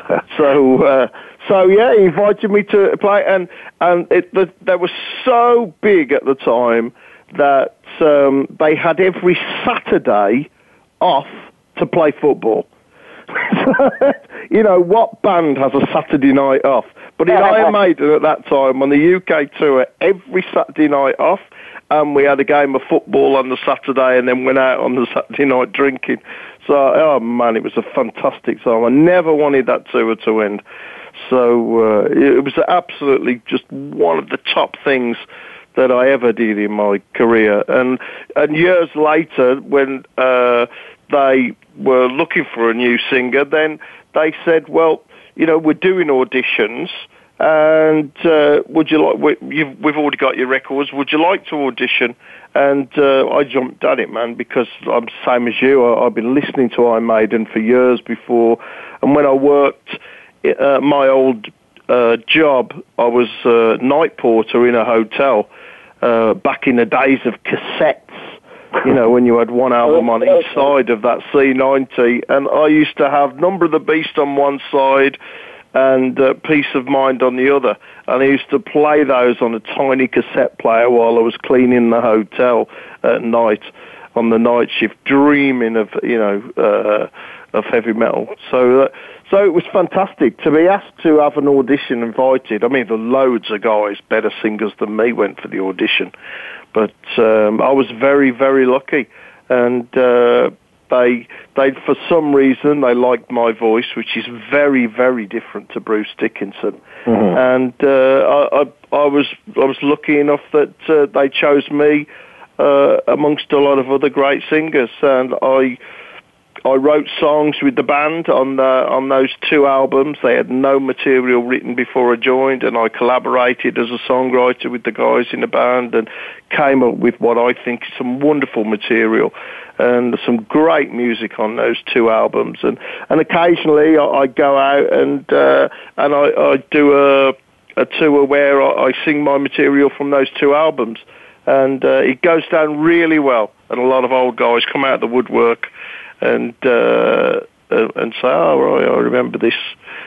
so, uh, so yeah, he invited me to play, and, and it, the, they were so big at the time that um, they had every Saturday off to play football. You know, what band has a Saturday night off? But in Iron Maiden at that time, on the U K tour, every Saturday night off, and we had a game of football on the Saturday and then went out on the Saturday night drinking. So, oh man, it was a fantastic time. I never wanted that tour to end. So uh, it was absolutely just one of the top things that I ever did in my career. And and years later, when uh, they were looking for a new singer, then they said, well, you know, we're doing auditions, and uh, would you like, we, you've, we've already got your records, would you like to audition? And uh, I jumped at it, man, because I'm the same as you. I, I've been listening to Iron Maiden for years before, and when I worked uh, my old uh, job, I was uh, night porter in a hotel, Uh, back in the days of cassettes, you know, when you had one album on each side of that C ninety, and I used to have Number of the Beast on one side and uh, Peace of Mind on the other, and I used to play those on a tiny cassette player while I was cleaning the hotel at night on the night shift, dreaming of, you know, uh, of heavy metal. So, uh, so it was fantastic to be asked to have an audition invited. I mean, there were loads of guys, better singers than me, went for the audition, but um, I was very, very lucky, and uh, they, they for some reason they liked my voice, which is very, very different to Bruce Dickinson, mm-hmm. and uh, I, I, I was I was lucky enough that uh, they chose me uh, amongst a lot of other great singers, and I. I wrote songs with the band on the, on those two albums. They had no material written before I joined, and I collaborated as a songwriter with the guys in the band and came up with what I think is some wonderful material and some great music on those two albums. And, and occasionally I, I go out and uh, and I, I do a, a tour where I, I sing my material from those two albums, and uh, it goes down really well. And a lot of old guys come out of the woodwork and uh, and say, oh, right, I remember this.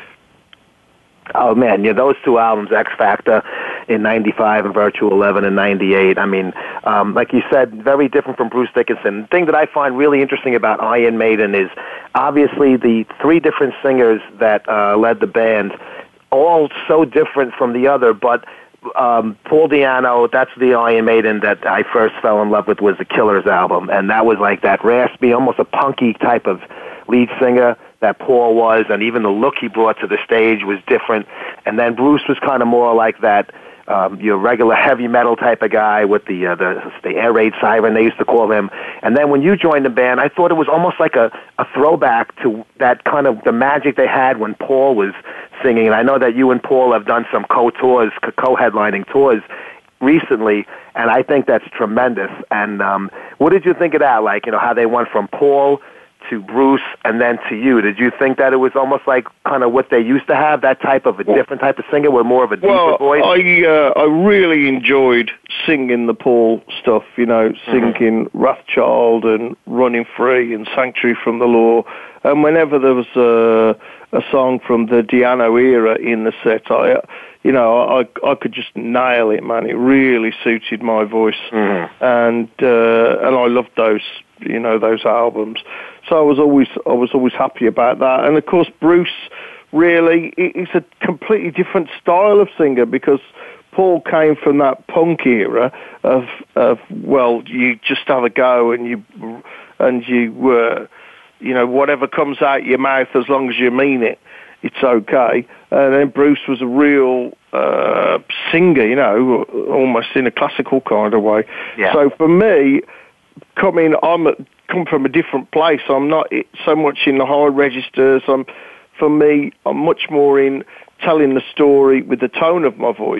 Oh, man, yeah, those two albums, X Factor in ninety-five and Virtual eleven in ninety-eight, I mean, um, like you said, very different from Bruce Dickinson. The thing that I find really interesting about Iron Maiden is obviously the three different singers that uh, led the band, all so different from the other, but Um, Paul Di'Anno, that's the Iron Maiden that I first fell in love with, was the Killers album, and that was like that raspy, almost a punky type of lead singer that Paul was, and even the look he brought to the stage was different. And then Bruce was kind of more like that, um, your regular heavy metal type of guy with the, uh, the the air raid siren, they used to call him. And then when you joined the band, I thought it was almost like a, a throwback to that kind of the magic they had when Paul was singing. And I know that you and Paul have done some co-tours, co-headlining tours recently, and I think that's tremendous. And um, what did you think of that? Like, you know, how they went from Paul to Bruce and then to you. Did you think that it was almost like kind of what they used to have, that type of a different type of singer with more of a deeper well, voice? I, uh, I really enjoyed singing the Paul stuff, you know, singing mm-hmm. Wrathchild and Running Free and Sanctuary from the Law. And whenever there was a, a song from the Di'Anno era in the set, I, you know, I, I could just nail it, man. It really suited my voice. Mm-hmm. And, uh, and I loved those, you know, those albums. So I was always, I was always happy about that. And of course, Bruce really, he's a completely different style of singer because Paul came from that punk era of, of well, you just have a go and you, and you, uh, you know, whatever comes out your mouth, as long as you mean it, it's okay. And then Bruce was a real uh, singer, you know, almost in a classical kind of way. Yeah. So for me, coming, I'm a, come from a different place. I'm not so much in the high registers. I'm, for me, I'm much more in telling the story with the tone of my voice.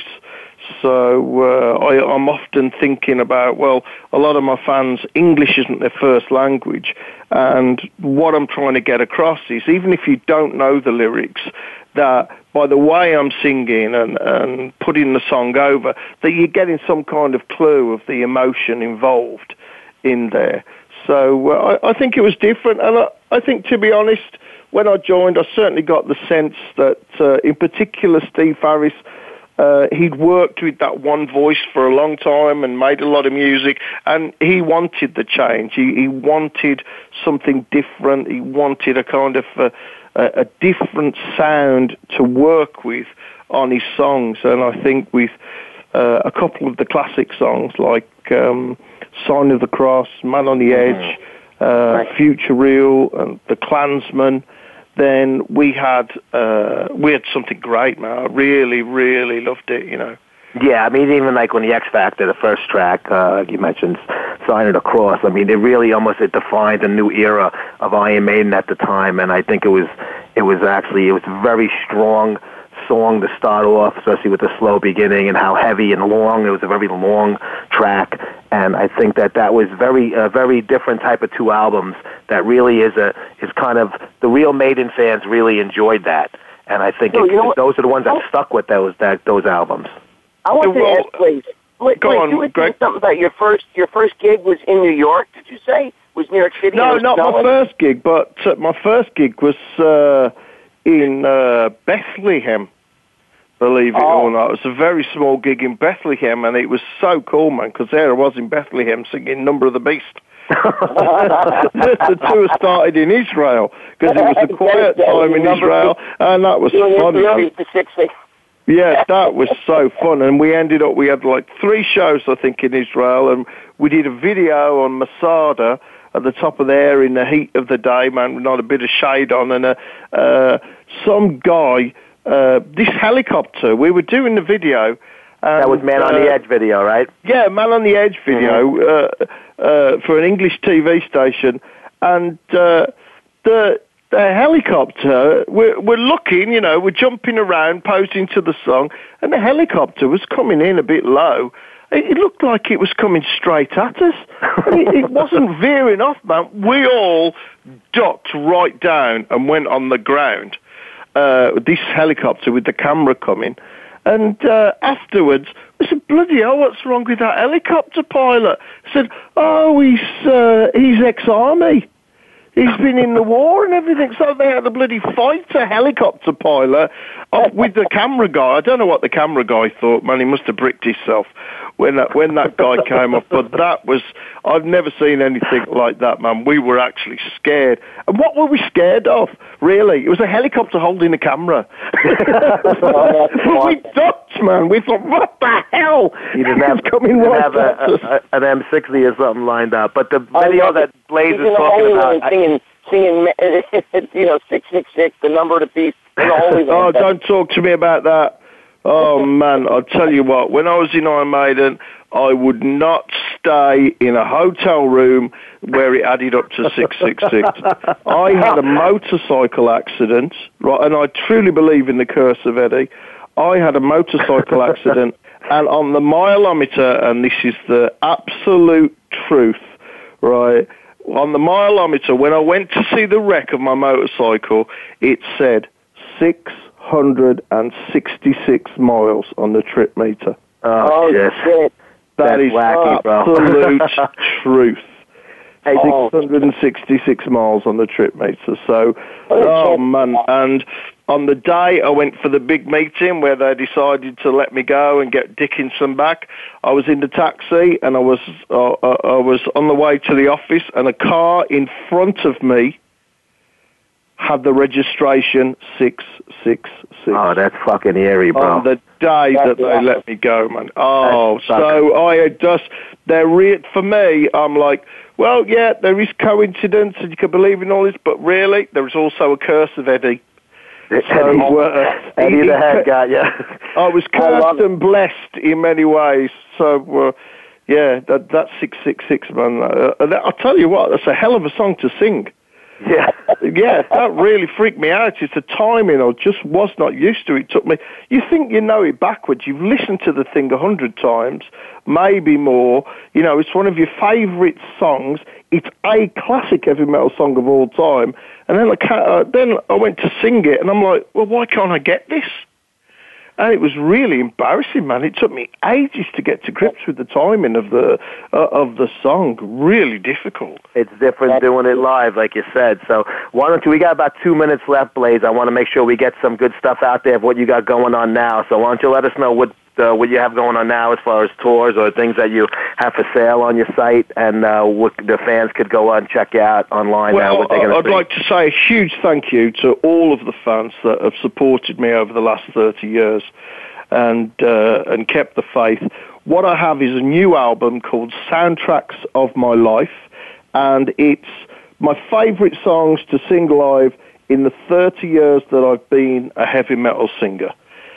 So uh, I, I'm often thinking about, well, a lot of my fans, English isn't their first language, and what I'm trying to get across is, even if you don't know the lyrics, that by the way I'm singing and, and putting the song over, that you're getting some kind of clue of the emotion involved in there. So uh, I, I think it was different, and I, I think, to be honest, when I joined, I certainly got the sense that, uh, in particular, Steve Harris, uh, he'd worked with that one voice for a long time and made a lot of music, and he wanted the change. He, he wanted something different. He wanted a kind of uh, a, a different sound to work with on his songs, and I think with uh, a couple of the classic songs like um, Sign of the Cross, Man on the Edge, uh, right. Future Real, and The Klansman, then we had uh, we had something great, man. I really, really loved it, you know. Yeah, I mean, even like when the X Factor, the first track, uh, like you mentioned, Sign of the Cross, I mean, it really almost, it defined a new era of Iron Maiden at the time, and I think it was, it was actually, it was a very strong song to start off, especially with the slow beginning and how heavy and long. It was a very long track, and I think that that was very a very different type of two albums. That really is a is kind of the real Maiden fans really enjoyed that, and I think so, it, you know those are the ones that stuck with those that those albums. I want to well, ask, please. Wait, go wait, on, you were Greg. saying something about your first your first gig was in New York. Did you say was New York City? No, not my first gig, but uh, my first gig was uh, in uh, Bethlehem. believe it Oh. or not. It was a very small gig in Bethlehem, and it was so cool, man, because there I was in Bethlehem singing Number of the Beast. the, the tour started in Israel, because it was a quiet time in Israel, and that was fun. Yeah, that was so fun, and we ended up, we had like three shows, I think, in Israel, and we did a video on Masada at the top of there in the heat of the day, man, with not a bit of shade on, and uh, uh, some guy, uh, this helicopter, we were doing the video. And, that was Man on uh, the Edge video, right? Yeah, Man on the Edge video mm-hmm. uh, uh, for an English T V station, and uh, the the helicopter, we're, we're looking, you know, we're jumping around, posing to the song, and the helicopter was coming in a bit low. It looked like it was coming straight at us. it, it wasn't veering off, man. We all ducked right down and went on the ground. Uh, this helicopter with the camera coming. And uh, afterwards, I said, bloody hell, what's wrong with that helicopter pilot? I said, oh, he's, uh, he's ex-army. He's been in the war and everything. So they had a bloody fighter helicopter pilot off with the camera guy. I don't know what the camera guy thought, man. He must have bricked himself when that, when that guy came off. But that was, I've never seen anything like that, man. We were actually scared. And what were we scared of, really? It was a helicopter holding the camera. We ducked, man. We thought, what the hell? You didn't have, coming didn't right have a, a, an M sixty or something lined up. But the video that Blaze is talking about... Singing, singing, you know, six six six, the number of the beast. Oh, don't talk to me about that. Oh, man, I'll tell you what, when I was in Iron Maiden, I would not stay in a hotel room where it added up to six six six. I had a motorcycle accident, right, and I truly believe in the curse of Eddie. I had a motorcycle accident, and on the mileometer, and this is the absolute truth, right, on the mileometer, when I went to see the wreck of my motorcycle, it said six hundred sixty-six miles on the trip meter. Oh, yes. Shit. That That's is wacky, absolute truth. Oh. six hundred sixty-six miles on the trip meter. So, oh, man. And on the day I went for the big meeting where they decided to let me go and get Dickinson back, I was in the taxi and I was uh, I was on the way to the office, and a car in front of me had the registration six six six. Oh, that's fucking eerie, bro. On the day That's that they awesome. let me go, man. Oh, That's so I had just, they're re- for me, I'm like, well, yeah, there is coincidence and you can believe in all this, but really, there is also a curse of Eddie. Eddie, So, uh, Eddie he- the head got you. I was I love cursed and blessed in many ways. So, uh, yeah, that, that's six six six, man. Uh, that, I'll tell you what, that's a hell of a song to sing. Yeah. Yeah, that really freaked me out. It's the timing. I just was not used to it. It took me. You think you know it backwards. You've listened to the thing a hundred times, maybe more. You know, it's one of your favourite songs. It's a classic heavy metal song of all time. And then I, ca- uh, then I went to sing it, and I'm like, well, why can't I get this? And it was really embarrassing, man. It took me ages to get to grips with the timing of the uh, of the song. Really difficult. It's different doing it live, like you said. So why don't you, we got about two minutes left, Blaze. I want to make sure we get some good stuff out there of what you got going on now. So why don't you let us know what uh, what you have going on now as far as tours or things that you have for sale on your site, and uh, what the fans could go on and check out online well, now, what they're going to I'd see. like to say a huge thank you to all of the fans that have supported me over the last thirty years and uh, and kept the faith. What I have is a new album called Soundtracks of My Life, and it's my favourite songs to sing live in the thirty years that I've been a heavy metal singer.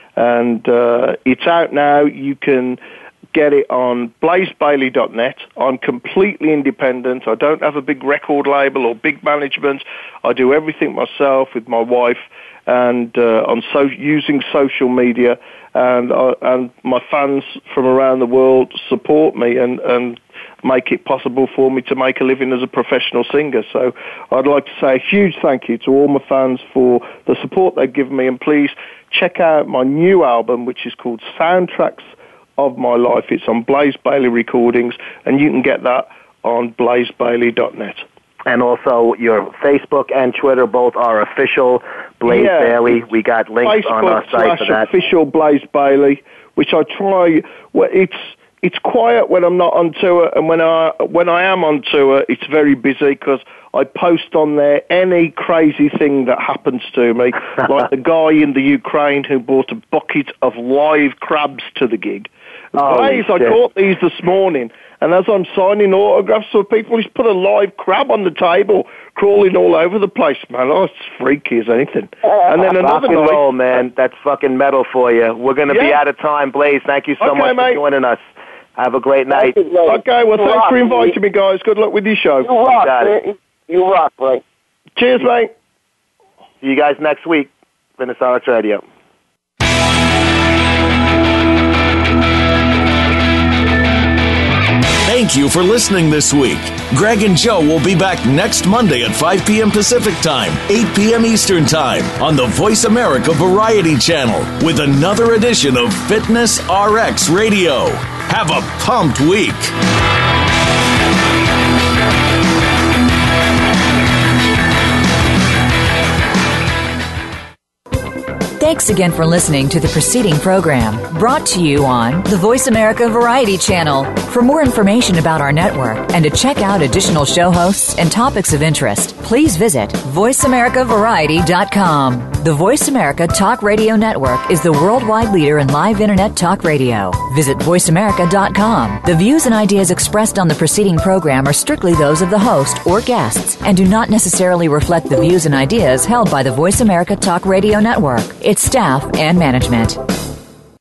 And uh, it's out now. You can get it on blaze bailey dot net. I'm completely independent. I don't have a big record label or big management. I do everything myself with my wife, and uh, on so using social media, and uh, and my fans from around the world support me and, and make it possible for me to make a living as a professional singer. So I'd like to say a huge thank you to all my fans for the support they've given me, and please check out my new album, which is called Soundtracks of My Life. It's on Blaze Bailey Recordings, and you can get that on blaze bailey dot net. And also your Facebook and Twitter both are official Blaze Yeah. Bailey. We got links Facebook on our site for slash that. official Blaze Bailey, which I try. Well, it's it's quiet when I'm not on tour, and when I when I am on tour, it's very busy because I post on there any crazy thing that happens to me, like the guy in the Ukraine who brought a bucket of live crabs to the gig. Blaze, I caught these this morning, and as I'm signing autographs for people, he's put a live crab on the table, crawling all over the place, man. Oh, it's freaky as anything. And then another Rock and night, roll, man. That's fucking metal for you. We're going to be Yeah. out of time. Blaze, thank you so Okay, much mate. for joining us. Have a great night. Thank you, Blake. Okay, well, You thanks rock, for inviting Blake. me, guys. Good luck with your show. You rock, got it. man. You rock, Blake. Cheers, mate. See you guys next week. Fitness R X Radio. Thank you for listening this week. Greg and Joe will be back next Monday at five p.m. Pacific Time, eight p.m. Eastern Time on the Voice America Variety Channel with another edition of Fitness R X Radio. Have a pumped week. Thanks again for listening to the preceding program brought to you on the Voice America Variety Channel. For more information about our network and to check out additional show hosts and topics of interest, please visit voice america variety dot com. The Voice America Talk Radio Network is the worldwide leader in live Internet talk radio. Visit voice america dot com. The views and ideas expressed on the preceding program are strictly those of the host or guests and do not necessarily reflect the views and ideas held by the Voice America Talk Radio Network, its staff, and management.